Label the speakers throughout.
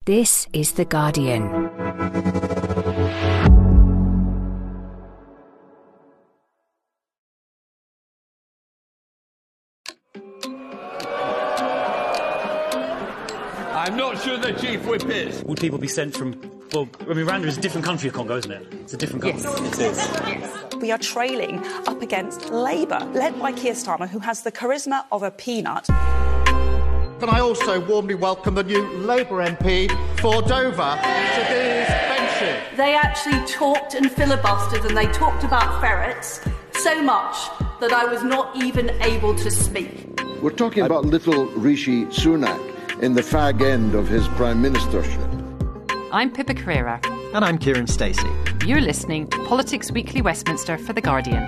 Speaker 1: This is The Guardian.
Speaker 2: I'm not sure the chief whip is.
Speaker 3: Would people be sent from... Well, I mean, Rwanda is a different country of Congo, isn't it? It's a different country.
Speaker 4: Yes.
Speaker 3: It is.
Speaker 4: Yes. We are trailing up against Labour, led by Keir Starmer, who has the charisma of a peanut.
Speaker 5: Can I also warmly welcome the new Labour MP for Dover to these benches?
Speaker 6: They actually talked and filibustered and they talked about ferrets so much that I was not even able to speak.
Speaker 7: We're talking about little Rishi Sunak in the fag end of his prime ministership.
Speaker 8: I'm Pippa Carrera.
Speaker 9: And I'm Kieran Stacey.
Speaker 8: You're listening to Politics Weekly Westminster for The Guardian.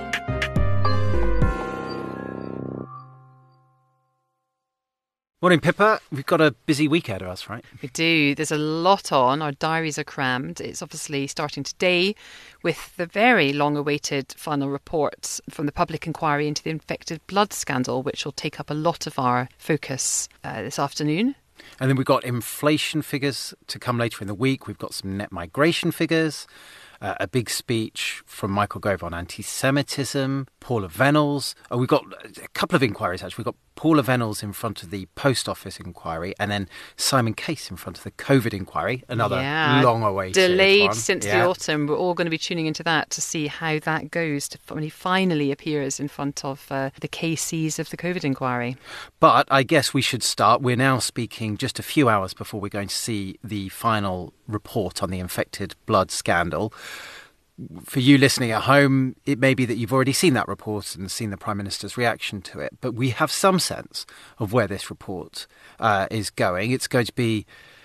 Speaker 9: Morning, Pippa. We've got a busy week ahead of us, right?
Speaker 8: We do. There's a lot on. Our diaries are crammed. It's obviously starting today with the very long-awaited final report from the public inquiry into the infected blood scandal, which will take up a lot of our focus this afternoon.
Speaker 9: And then we've got inflation figures to come later in the week. We've got some net migration figures, a big speech from Michael Gove on anti-Semitism, Paula Venables. We've got a couple of inquiries, actually. We've got Paula Venables in front of the Post Office inquiry, and then Simon Case in front of the COVID inquiry, another long-awaited
Speaker 8: delayed
Speaker 9: one.
Speaker 8: Since the autumn. We're all going to be tuning into that to see how that goes when he finally appears in front of the KCs of the COVID inquiry.
Speaker 9: But I guess we should start. We're now speaking just a few hours before we're going to see the final report on the infected blood scandal. For you listening at home, it may be that you've already seen that report and seen the Prime Minister's reaction to it, but we have some sense of where this report is going. It's going to be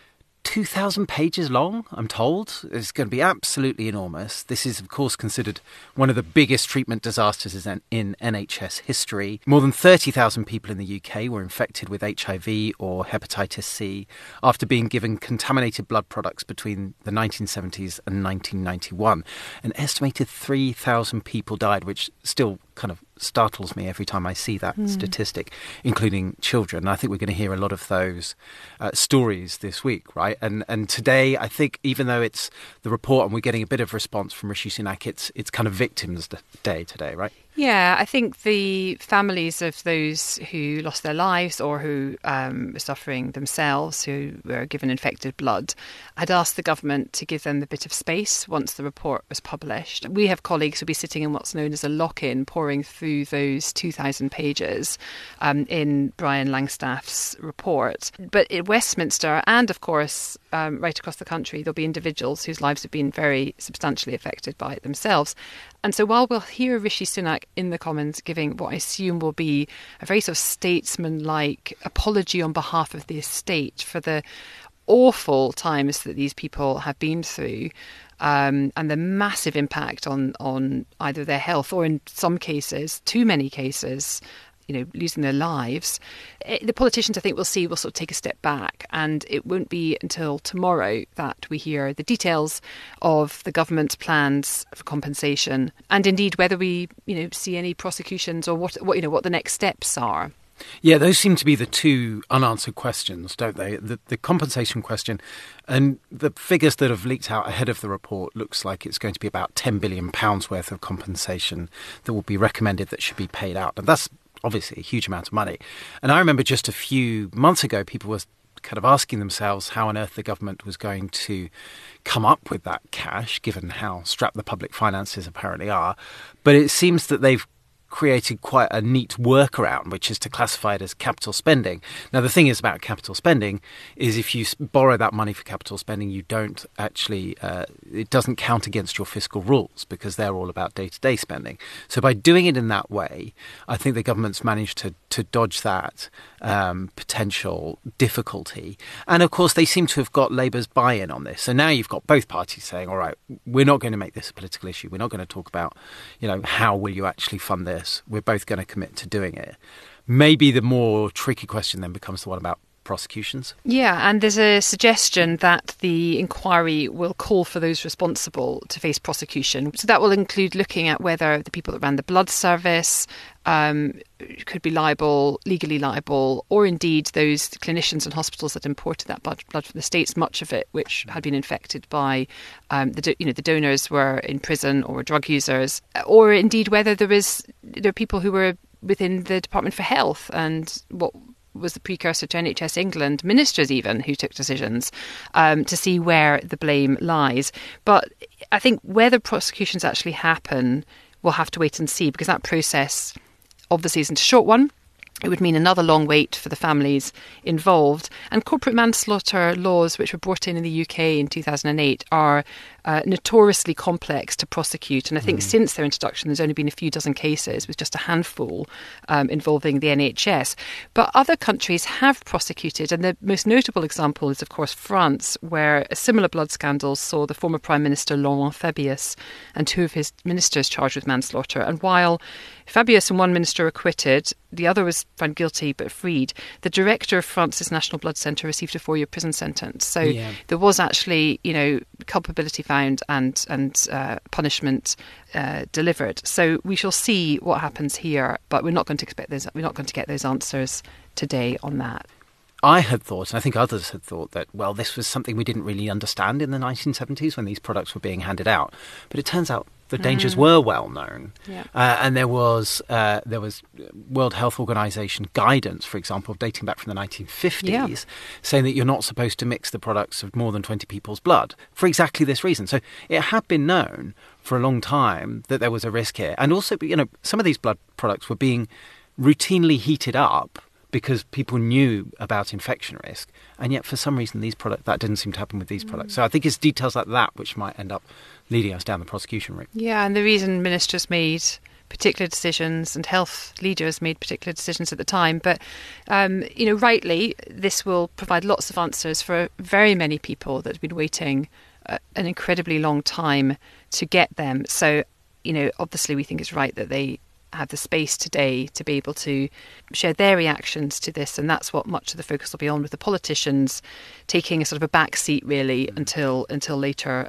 Speaker 9: 2,000 pages long, I'm told. It's going to be absolutely enormous. This is, of course, considered one of the biggest treatment disasters in NHS history. More than 30,000 people in the UK were infected with HIV or hepatitis C after being given contaminated blood products between the 1970s and 1991. An estimated 3,000 people died, which still kind of startles me every time I see that statistic, including children. I think we're going to hear a lot of those stories this week, right? And today, I think, even though it's the report and we're getting a bit of response from Rishi Sunak, it's kind of Victims' Day today, right?
Speaker 8: Yeah, I think the families of those who lost their lives or who were suffering themselves, who were given infected blood, had asked the government to give them a bit of space once the report was published. We have colleagues who'll be sitting in what's known as a lock-in, poring through those 2,000 pages in Brian Langstaff's report. But in Westminster and, of course, right across the country, there'll be individuals whose lives have been very substantially affected by it themselves. And so while we'll hear Rishi Sunak in the Commons giving what I assume will be a very sort of statesman-like apology on behalf of the estate for the awful times that these people have been through, and the massive impact on either their health or, in some cases, too many cases, losing their lives, the politicians, I think, will sort of take a step back, and it won't be until tomorrow that we hear the details of the government's plans for compensation, and indeed whether we, see any prosecutions or what the next steps are.
Speaker 9: Yeah, those seem to be the two unanswered questions, don't they? The compensation question, and the figures that have leaked out ahead of the report looks like it's going to be about £10 billion worth of compensation that will be recommended that should be paid out, and that's obviously a huge amount of money. And I remember just a few months ago, people were kind of asking themselves how on earth the government was going to come up with that cash, given how strapped the public finances apparently are. But it seems that they've created quite a neat workaround, which is to classify it as capital spending. Now, the thing is about capital spending is if you borrow that money for capital spending, you don't actually, it doesn't count against your fiscal rules because they're all about day-to-day spending. So by doing it in that way, I think the government's managed to dodge that potential difficulty. And of course, they seem to have got Labour's buy-in on this. So now you've got both parties saying, all right, we're not going to make this a political issue. We're not going to talk about, how will you actually fund this? We're both going to commit to doing it. Maybe the more tricky question then becomes the one about prosecutions.
Speaker 8: Yeah, and there's a suggestion that the inquiry will call for those responsible to face prosecution. So that will include looking at whether the people that ran the blood service could be liable, legally liable, or indeed those clinicians and hospitals that imported that blood from the States, much of it which had been infected by the donors were in prison or were drug users, or indeed whether there are people who were within the Department for Health and what was the precursor to NHS England, ministers even, who took decisions to see where the blame lies. But I think whether prosecutions actually happen, we'll have to wait and see, because that process obviously isn't a short one. It would mean another long wait for the families involved. And corporate manslaughter laws, which were brought in the UK in 2008, are notoriously complex to prosecute. And I think since their introduction, there's only been a few dozen cases, with just a handful involving the NHS. But other countries have prosecuted. And the most notable example is, of course, France, where a similar blood scandal saw the former Prime Minister Laurent Fabius and two of his ministers charged with manslaughter. And while Fabius and one minister acquitted, the other was found guilty but freed, the director of France's National Blood Centre received a 4-year prison sentence. So there was actually, culpability found and punishment delivered. So we shall see what happens here, but we're not going to get those answers today on that.
Speaker 9: I had thought, and I think others had thought, that, well, this was something we didn't really understand in the 1970s when these products were being handed out. But it turns out the dangers were well known. Yeah. And there was World Health Organization guidance, for example, dating back from the 1950s, saying that you're not supposed to mix the products of more than 20 people's blood for exactly this reason. So it had been known for a long time that there was a risk here. And also, some of these blood products were being routinely heated up because people knew about infection risk, and yet for some reason that didn't seem to happen with these products. So I think it's details like that which might end up leading us down the prosecution route. Yeah,
Speaker 8: and the reason ministers made particular decisions and health leaders made particular decisions at the time, but rightly, this will provide lots of answers for very many people that have been waiting an incredibly long time to get them. So, obviously we think it's right that they have the space today to be able to share their reactions to this, and that's what much of the focus will be on, with the politicians taking a sort of a back seat really until later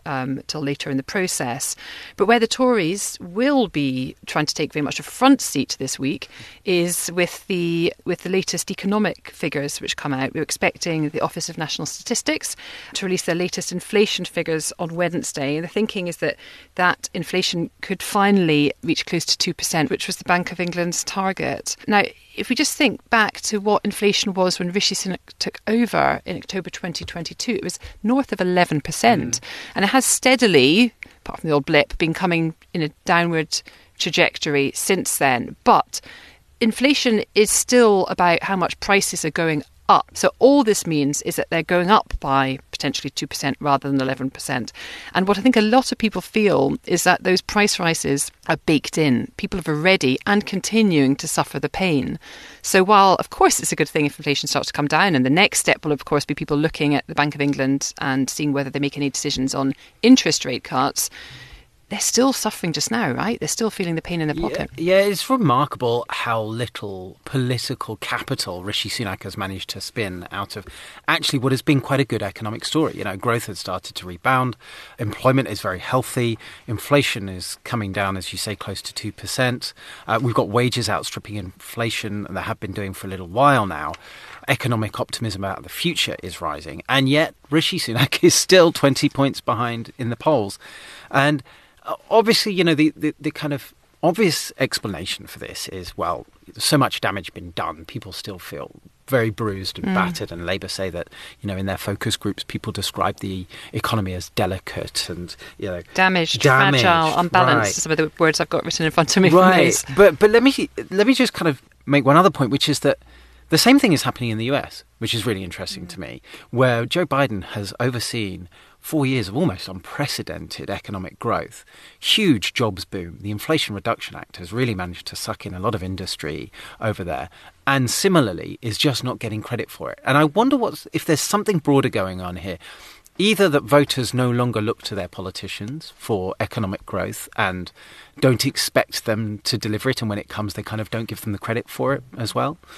Speaker 8: in the process. But where the Tories will be trying to take very much a front seat this week is with the latest economic figures which come out. We're expecting the Office of National Statistics to release their latest inflation figures on Wednesday, and the thinking is that inflation could finally reach close to 2%, which was the Bank of England's target. Now, if we just think back to what inflation was when Rishi Sunak took over in October 2022, it was north of 11%. And it has steadily, apart from the old blip, been coming in a downward trajectory since then. But inflation is still about how much prices are going up. So all this means is that they're going up by potentially 2% rather than 11%. And what I think a lot of people feel is that those price rises are baked in. People are already and continuing to suffer the pain. So while, of course, it's a good thing if inflation starts to come down, and the next step will, of course, be people looking at the Bank of England and seeing whether they make any decisions on interest rate cuts, they're still suffering just now, right? They're still feeling the pain in their pocket.
Speaker 9: Yeah, it's remarkable how little political capital Rishi Sunak has managed to spin out of actually what has been quite a good economic story. Growth has started to rebound. Employment is very healthy. Inflation is coming down, as you say, close to 2%. We've got wages outstripping inflation, and they have been doing for a little while now. Economic optimism about the future is rising. And yet Rishi Sunak is still 20 points behind in the polls. And obviously, the kind of obvious explanation for this is, well, so much damage been done. People still feel very bruised and battered, and Labour say that, in their focus groups, people describe the economy as delicate and,
Speaker 8: damaged, fragile, unbalanced. Right. Some of the words I've got written in front of me.
Speaker 9: Right, but let me just kind of make one other point, which is that the same thing is happening in the US, which is really interesting to me, where Joe Biden has overseen 4 years of almost unprecedented economic growth, huge jobs boom. The Inflation Reduction Act has really managed to suck in a lot of industry over there, and similarly is just not getting credit for it. And I wonder if there's something broader going on here. Either that voters no longer look to their politicians for economic growth and don't expect them to deliver it, and when it comes they kind of don't give them the credit for it as well.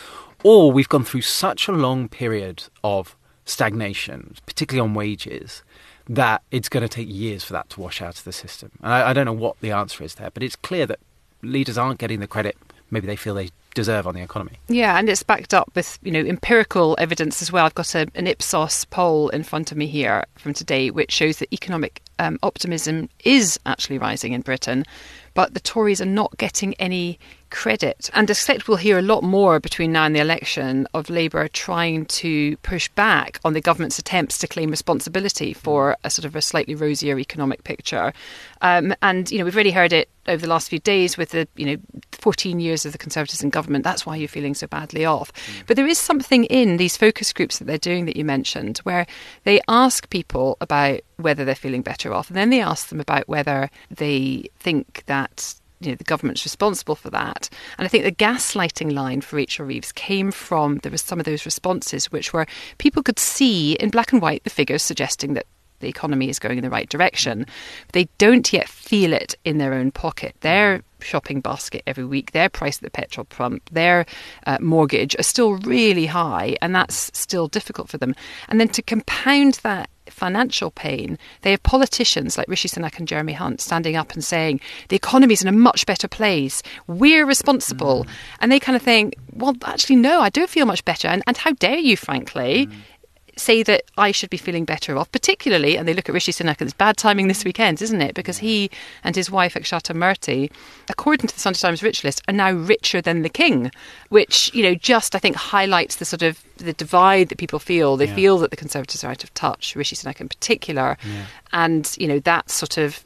Speaker 9: or we've gone through such a long period of stagnation, particularly on wages, that it's going to take years for that to wash out of the system. And I don't know what the answer is there, but it's clear that leaders aren't getting the credit maybe they feel they deserve on the economy.
Speaker 8: Yeah, and it's backed up with, empirical evidence as well. I've got an Ipsos poll in front of me here from today, which shows that economic optimism is actually rising in Britain, but the Tories are not getting any credit. And I expect we'll hear a lot more between now and the election of Labour trying to push back on the government's attempts to claim responsibility for a sort of a slightly rosier economic picture. And, we've already heard it over the last few days with the, 14 years of the Conservatives in government. That's why you're feeling so badly off. But there is something in these focus groups that they're doing that you mentioned, where they ask people about whether they're feeling better off. And then they ask them about whether they think that the government's responsible for that. And I think the gaslighting line for Rachel Reeves came from, there was some of those responses which were, people could see in black and white the figures suggesting that the economy is going in the right direction. They don't yet feel it in their own pocket. Their shopping basket every week, their price at the petrol pump, their mortgage are still really high, and that's still difficult for them. And then to compound that financial pain, they have politicians like Rishi Sunak and Jeremy Hunt standing up and saying the economy's in a much better place, we're responsible. And they kind of think, well, actually, no, I don't feel much better. And how dare you, frankly, say that I should be feeling better off, particularly, and they look at Rishi Sunak, and it's bad timing this weekend, isn't it? Because he and his wife, Akshata Murthy, according to the Sunday Times Rich List, are now richer than the king, which, just, I think, highlights the sort of the divide that people feel. They feel that the Conservatives are out of touch, Rishi Sunak in particular. And, that sort of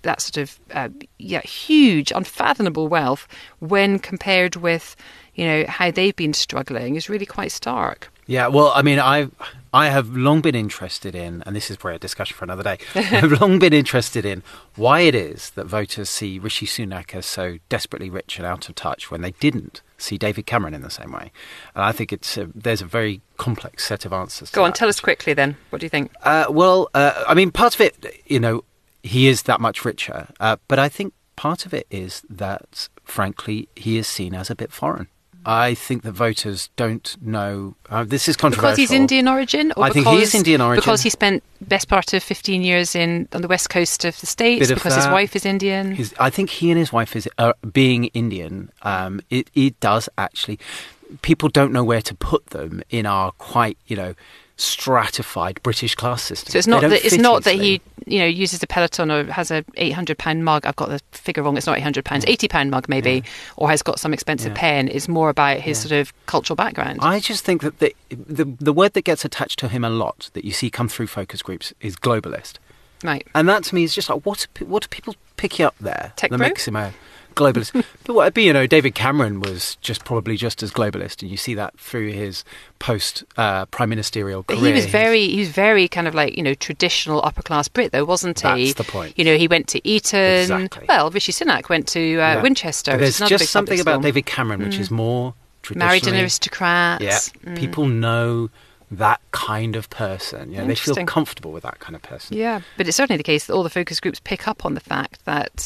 Speaker 8: huge, unfathomable wealth when compared with, how they've been struggling is really quite stark.
Speaker 9: Yeah, well, I mean, I have long been interested in, and this is probably a discussion for another day, I've long been interested in why it is that voters see Rishi Sunak as so desperately rich and out of touch when they didn't see David Cameron in the same way. And I think there's a very complex set of answers to
Speaker 8: Go on,
Speaker 9: that.
Speaker 8: tell us quickly then. What do you think?
Speaker 9: I mean, part of it, he is that much richer. But I think part of it is that, frankly, he is seen as a bit foreign. I think that voters don't know. This is controversial.
Speaker 8: Because he's Indian origin? Or
Speaker 9: I think he is Indian origin.
Speaker 8: Because he spent best part of 15 years on the west coast of the States, because his wife is Indian?
Speaker 9: I think he and his wife, being Indian, it does actually... People don't know where to put them in our quite, stratified British class system.
Speaker 8: So it's not that he uses a Peloton or has a £800 mug. I've got the figure wrong. It's not £800, £80 mug maybe, or has got some expensive pen. It's more about his sort of cultural background.
Speaker 9: I just think that the word that gets attached to him a lot that you see come through focus groups is globalist.
Speaker 8: Right.
Speaker 9: And that to me is just like, what are people picking up there
Speaker 8: Tech
Speaker 9: that
Speaker 8: bro?
Speaker 9: makes him a globalist? But David Cameron was probably just as globalist, and you see that through his post prime ministerial career.
Speaker 8: But he was very kind of like traditional upper class Brit, though, wasn't he?
Speaker 9: That's the point.
Speaker 8: He went to Eton.
Speaker 9: Exactly.
Speaker 8: Well, Rishi Sunak went to Winchester.
Speaker 9: There's
Speaker 8: just
Speaker 9: big something about David Cameron which is more traditionally
Speaker 8: married an aristocrat.
Speaker 9: Yeah, people know that kind of person. They feel comfortable with that kind of person.
Speaker 8: Yeah, but it's certainly the case that all the focus groups pick up on the fact that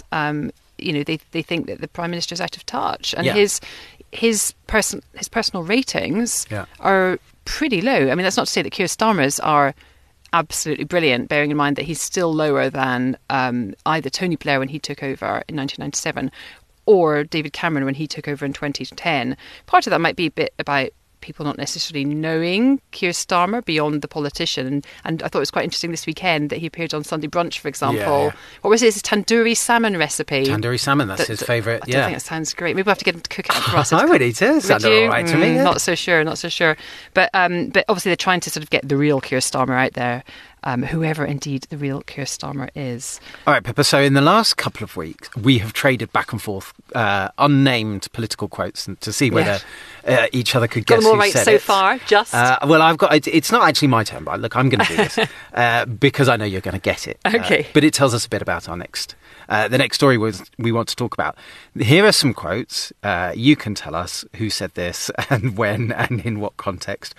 Speaker 8: they think that the Prime Minister's out of touch, and his personal ratings are pretty low. I mean, that's not to say that Keir Starmer's are absolutely brilliant, bearing in mind that he's still lower than either Tony Blair when he took over in 1997 or David Cameron when he took over in 2010. Part of that might be a bit about people not necessarily knowing Keir Starmer beyond the politician. And I thought it was quite interesting this weekend that he appeared on Sunday Brunch, for example.
Speaker 9: Yeah.
Speaker 8: What was his tandoori salmon recipe?
Speaker 9: Tandoori salmon, that's his favourite.
Speaker 8: I don't think it sounds great. Maybe we'll have to get him to cook it for us.
Speaker 9: I would eat it. Sounds all right to me. Yeah.
Speaker 8: Not so sure. But obviously they're trying to sort of get the real Keir Starmer out there. Whoever indeed the real Keir Starmer is.
Speaker 9: All right, Pippa, so in the last couple of weeks, we have traded back and forth unnamed political quotes to see whether each other could guess who said it.
Speaker 8: Got them all right so far, just?
Speaker 9: Well, I've got... It's not actually my turn, but look, I'm going to do this because I know you're going to get it.
Speaker 8: Okay.
Speaker 9: But it tells us a bit about our next... the next story we want to talk about. Here are some quotes. You can tell us who said this and when and in what context.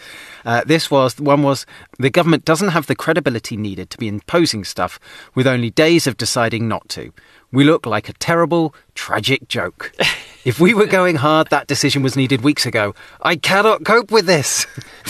Speaker 9: One was, the government doesn't have the credibility needed to be imposing stuff with only days of deciding not to. We look like a terrible, tragic joke. If we were going hard, that decision was needed weeks ago. I cannot cope with this.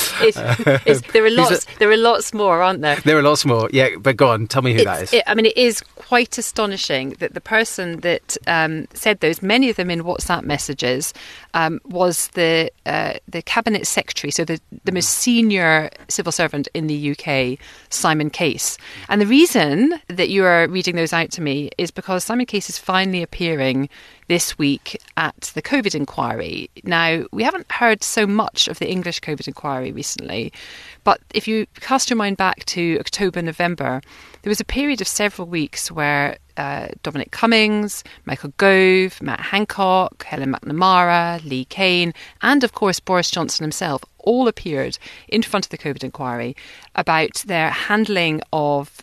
Speaker 8: There are lots more, aren't there?
Speaker 9: There are lots more. Yeah, but go on, tell me who that is.
Speaker 8: It is quite astonishing that the person that said those, many of them in WhatsApp messages, was the cabinet secretary, so the most senior civil servant in the UK, Simon Case. And the reason that you are reading those out to me is because Simon Case is finally appearing this week at the COVID inquiry. Now, we haven't heard so much of the English COVID inquiry recently, but if you cast your mind back to October, November, there was a period of several weeks where Dominic Cummings, Michael Gove, Matt Hancock, Helen McNamara, Lee Kane, and of course Boris Johnson himself all appeared in front of the COVID inquiry about their handling of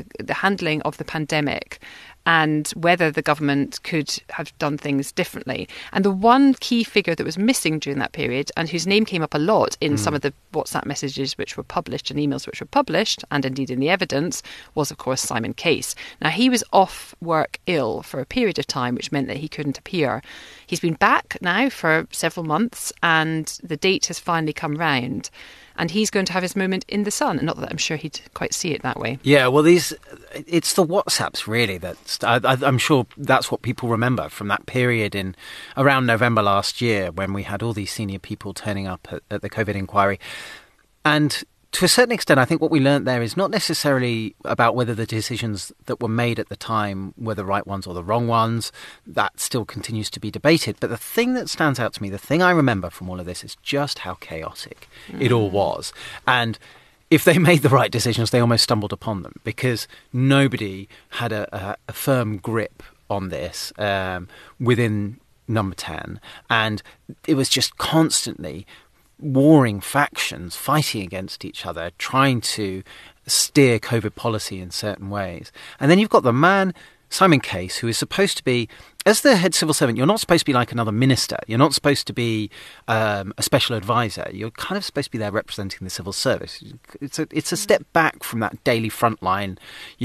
Speaker 8: the pandemic and whether the government could have done things differently. And the one key figure that was missing during that period, and whose name came up a lot in some of the WhatsApp messages which were published and emails which were published, and indeed in the evidence, was of course Simon Case. Now, he was off work ill for a period of time, which meant that he couldn't appear. He's been back now for several months, and the date has finally come round. And he's going to have his moment in the sun. And not that I'm sure he'd quite see it that way.
Speaker 9: Yeah, well, it's the WhatsApps, really, I'm sure that's what people remember from that period in around November last year when we had all these senior people turning up at the COVID inquiry. And to a certain extent, I think what we learnt there is not necessarily about whether the decisions that were made at the time were the right ones or the wrong ones. That still continues to be debated. But the thing that stands out to me, the thing I remember from all of this, is just how chaotic it all was. And if they made the right decisions, they almost stumbled upon them because nobody had a firm grip on this within Number 10. And it was just constantly warring factions fighting against each other, trying to steer COVID policy in certain ways. And then you've got the man, Simon Case, who is supposed to be, as the head civil servant, you're not supposed to be like another minister. You're not supposed to be a special advisor. You're kind of supposed to be there representing the civil service. It's a step back from that daily frontline,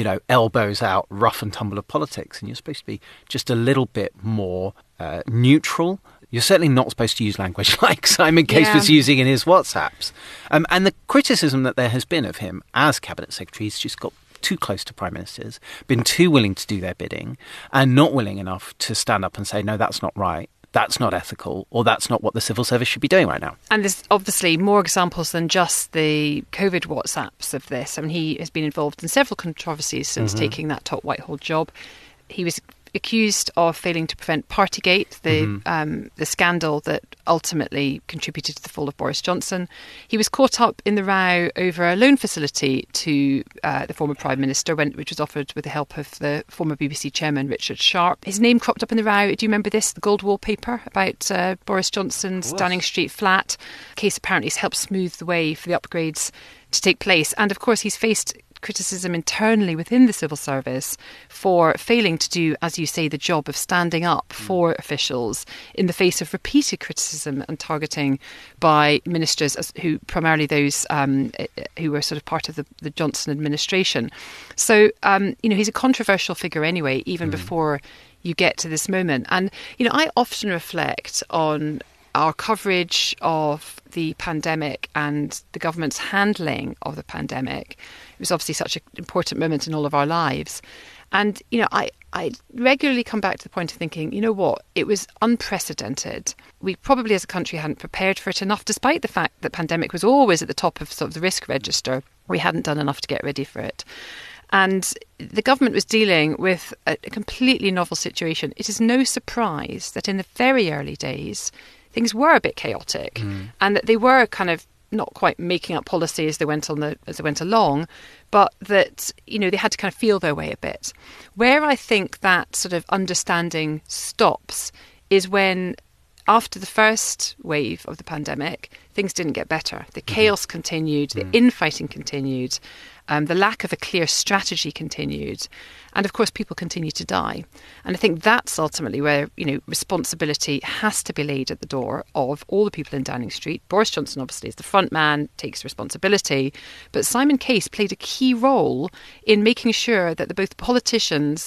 Speaker 9: elbows out, rough and tumble of politics. And you're supposed to be just a little bit more neutral. You're certainly not supposed to use language like Simon Case was using in his WhatsApps. And the criticism that there has been of him as Cabinet Secretary, he's just got too close to Prime Ministers, been too willing to do their bidding, and not willing enough to stand up and say, no, that's not right, that's not ethical, or that's not what the civil service should be doing right now. And
Speaker 8: there's obviously more examples than just the COVID WhatsApps of this. I mean, he has been involved in several controversies since taking that top Whitehall job. He was accused of failing to prevent Partygate, the scandal that ultimately contributed to the fall of Boris Johnson. He was caught up in the row over a loan facility to the former Prime Minister, which was offered with the help of the former BBC chairman, Richard Sharp. His name cropped up in the row. Do you remember this? The gold wallpaper about Boris Johnson's Downing Street flat. Case apparently has helped smooth the way for the upgrades to take place. And of course, he's faced criticism internally within the civil service for failing to do, as you say, the job of standing up for officials in the face of repeated criticism and targeting by ministers, who primarily those who were sort of part of the Johnson administration. So, he's a controversial figure anyway, even before you get to this moment. And, I often reflect on our coverage of the pandemic and the government's handling of the pandemic. It was obviously such an important moment in all of our lives. And, I regularly come back to the point of thinking, it was unprecedented. We probably as a country hadn't prepared for it enough, despite the fact that pandemic was always at the top of sort of the risk register. We hadn't done enough to get ready for it. And the government was dealing with a completely novel situation. It is no surprise that in the very early days, things were a bit chaotic and that they were kind of not quite making up policy as they went along, but that, they had to kind of feel their way a bit. Where I think that sort of understanding stops is when, after the first wave of the pandemic, things didn't get better. The chaos continued, the infighting continued, the lack of a clear strategy continued. And of course, people continue to die. And I think that's ultimately where, responsibility has to be laid at the door of all the people in Downing Street. Boris Johnson, obviously, is the front man, takes responsibility. But Simon Case played a key role in making sure that both politicians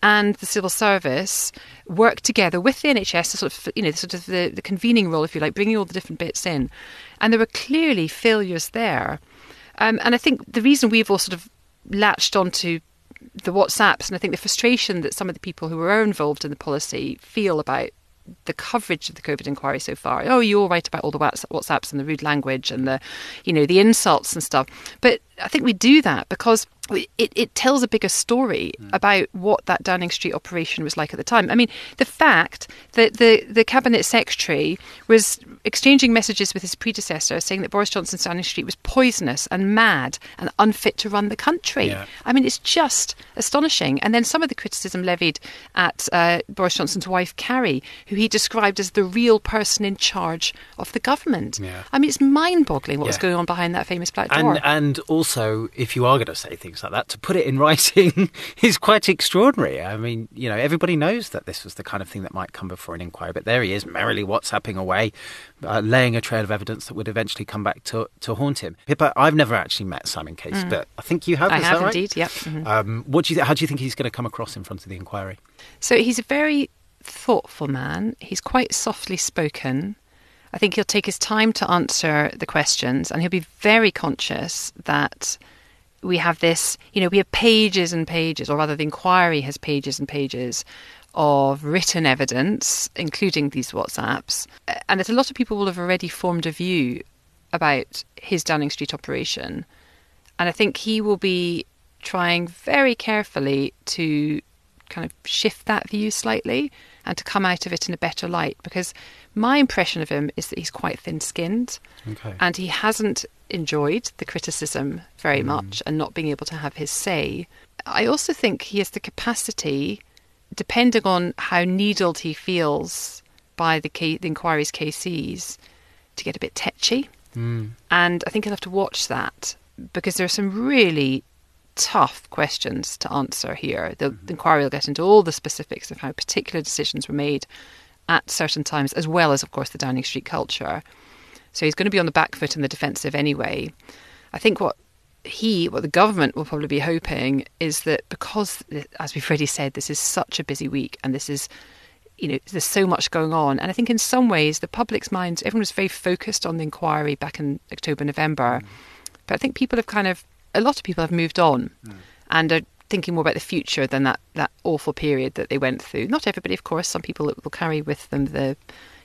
Speaker 8: and the civil service work together with the NHS to sort of the convening role, if you like, bringing all the different bits in. And there were clearly failures there. And I think the reason we've all sort of latched onto the WhatsApps, and I think the frustration that some of the people who were involved in the policy feel about the coverage of the COVID inquiry so far. Oh, you're all right about all the WhatsApps and the rude language and the insults and stuff. But I think we do that because it tells a bigger story about what that Downing Street operation was like at the time. I mean, the fact that the Cabinet Secretary was exchanging messages with his predecessor saying that Boris Johnson's Downing Street was poisonous and mad and unfit to run the country. Yeah. I mean, it's just astonishing. And then some of the criticism levied at Boris Johnson's wife, Carrie, who he described as the real person in charge of the government. Yeah. I mean, it's mind-boggling what was going on behind that famous black door.
Speaker 9: And also, if you are going to say things like that, to put it in writing is quite extraordinary. I mean, everybody knows that this was the kind of thing that might come before an inquiry, but there he is, merrily WhatsApping away, laying a trail of evidence that would eventually come back to haunt him. Pippa, I've never actually met Simon Case, but I think you have.
Speaker 8: I have
Speaker 9: right?
Speaker 8: indeed, yep. Mm-hmm.
Speaker 9: How do you think he's going to come across in front of the inquiry?
Speaker 8: So he's a very thoughtful man. He's quite softly spoken. I think he'll take his time to answer the questions, and he'll be very conscious that we have this, we have pages and pages, or rather the inquiry has pages and pages of written evidence, including these WhatsApps, and that a lot of people will have already formed a view about his Downing Street operation. And I think he will be trying very carefully to kind of shift that view slightly and to come out of it in a better light, because my impression of him is that he's quite thin-skinned, and he hasn't enjoyed the criticism very much and not being able to have his say. I also think he has the capacity, depending on how needled he feels by the inquiry's KCs, to get a bit tetchy. And I think he'll have to watch that, because there are some really tough questions to answer here. The inquiry will get into all the specifics of how particular decisions were made at certain times, as well as, of course, the Downing Street culture. So he's going to be on the back foot and the defensive anyway. I think what the government will probably be hoping is that, because, as we've already said, this is such a busy week and this is, there's so much going on. And I think in some ways the public's minds, everyone was very focused on the inquiry back in October, November. But I think a lot of people have moved on and are thinking more about the future than that awful period that they went through. Not everybody, of course. Some people will carry with them the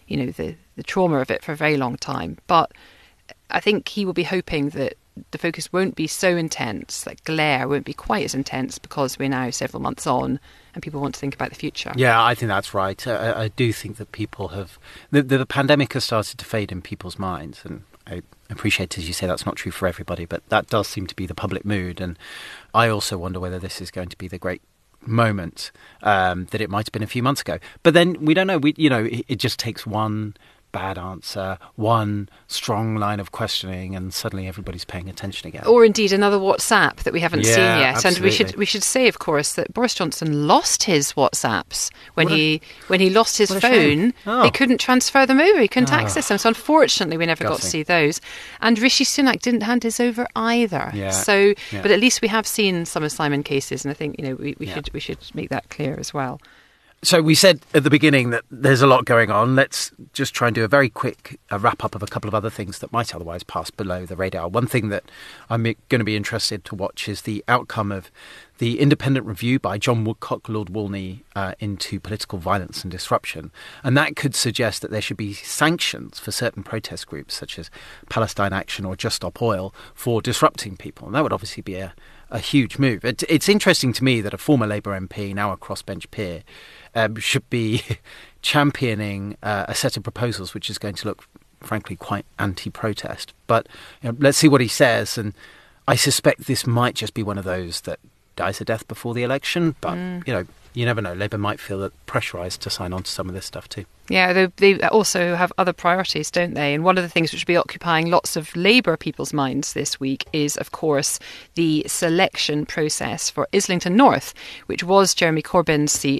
Speaker 8: trauma of it for a very long time. But I think he will be hoping that the focus won't be so intense, that glare won't be quite as intense, because we're now several months on and people want to think about the future. Yeah,
Speaker 9: I think that's right. I do think that people have... The pandemic has started to fade in people's minds, and I appreciate, as you say, that's not true for everybody, but that does seem to be the public mood. And I also wonder whether this is going to be the great moment that it might have been a few months ago. But then we don't know. It just takes one bad answer, one strong line of questioning, and suddenly everybody's paying attention again.
Speaker 8: Or indeed another WhatsApp that we haven't seen yet.
Speaker 9: Absolutely.
Speaker 8: And we should say, of course, that Boris Johnson lost his WhatsApps when he lost his phone. They couldn't transfer them over. He couldn't access them. So unfortunately, we never got to see those. And Rishi Sunak didn't hand his over either. Yeah. But at least we have seen some of Simon Case's, and I think we should make that clear as well.
Speaker 9: So we said at the beginning that there's a lot going on. Let's just try and do a very quick wrap-up of a couple of other things that might otherwise pass below the radar. One thing that I'm going to be interested to watch is the outcome of the independent review by John Woodcock, Lord Wolney, into political violence and disruption. And that could suggest that there should be sanctions for certain protest groups, such as Palestine Action or Just Stop Oil, for disrupting people. And that would obviously be a huge move. It's interesting to me that a former Labour MP, now a crossbench peer, should be championing a set of proposals which is going to look, frankly, quite anti-protest. But let's see what he says. And I suspect this might just be one of those that dies a death before the election. But, you never know. Labour might feel that pressurised to sign on to some of this stuff too.
Speaker 8: Yeah, they also have other priorities, don't they? And one of the things which will be occupying lots of Labour people's minds this week is, of course, the selection process for Islington North, which was Jeremy Corbyn's seat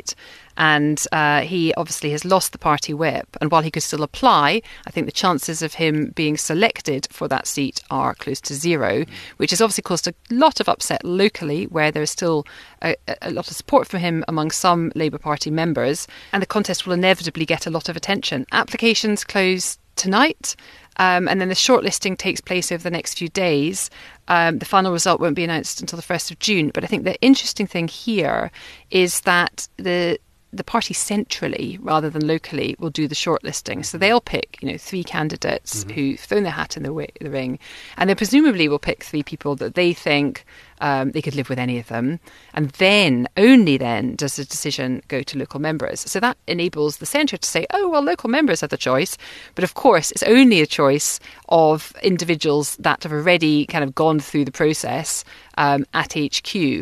Speaker 8: And he obviously has lost the party whip. And while he could still apply, I think the chances of him being selected for that seat are close to zero, which has obviously caused a lot of upset locally, where there's still a lot of support for him among some Labour Party members. And the contest will inevitably get a lot of attention. Applications close tonight. And then the shortlisting takes place over the next few days. The final result won't be announced until the 1st of June. But I think the interesting thing here is that the party centrally, rather than locally, will do the shortlisting. So they'll pick, 3 candidates who've thrown their hat in the ring, and they presumably will pick 3 people that they think they could live with any of them. And then, only then, does the decision go to local members. So that enables the centre to say, oh, well, local members have the choice. But of course, it's only a choice of individuals that have already kind of gone through the process at HQ.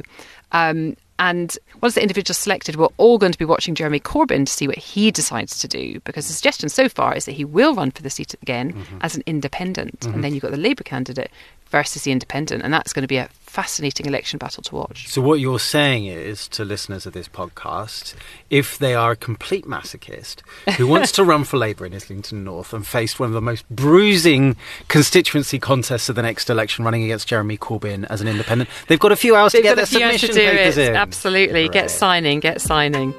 Speaker 8: And once the individual's selected, we're all going to be watching Jeremy Corbyn to see what he decides to do, because the suggestion so far is that he will run for the seat again as an independent. And then you've got the Labour candidate versus the independent, and that's going to be a fascinating election battle to watch.
Speaker 9: So what you're saying is, to listeners of this podcast, if they are a complete masochist who wants to run for Labour in Islington North and face one of the most bruising constituency contests of the next election, running against Jeremy Corbyn as an independent, they've got a few hours to get their submission papers in.
Speaker 8: Absolutely. Hooray. Get signing.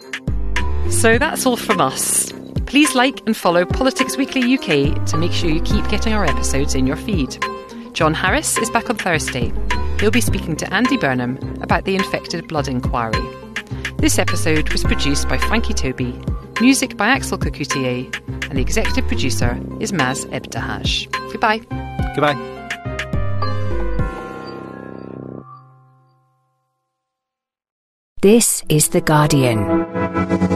Speaker 8: So that's all from us. Please like and follow Politics Weekly UK to make sure you keep getting our episodes in your feed. John Harris is back on Thursday. He'll be speaking to Andy Burnham about the infected blood inquiry. This episode was produced by Frankie Toby, music by Axel Kokoutier, and the executive producer is Maz Ebtahaj. Goodbye.
Speaker 9: Goodbye.
Speaker 1: This is The Guardian.